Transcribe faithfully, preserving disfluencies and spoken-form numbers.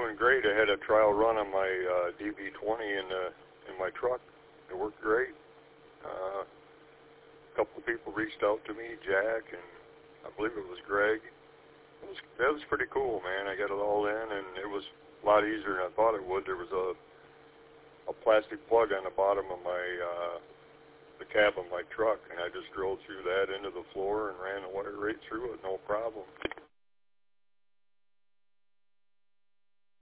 doing great. I had a trial run on my uh, D B twenty in the in my truck. It worked great. Uh, a couple of people reached out to me, Jack, and I believe it was Greg. It was, that was pretty cool, man. I got it all in, and it was a lot easier than I thought it would. There was a a plastic plug on the bottom of my uh, the cab of my truck, and I just drilled through that into the floor and ran the wire right through it, no problem.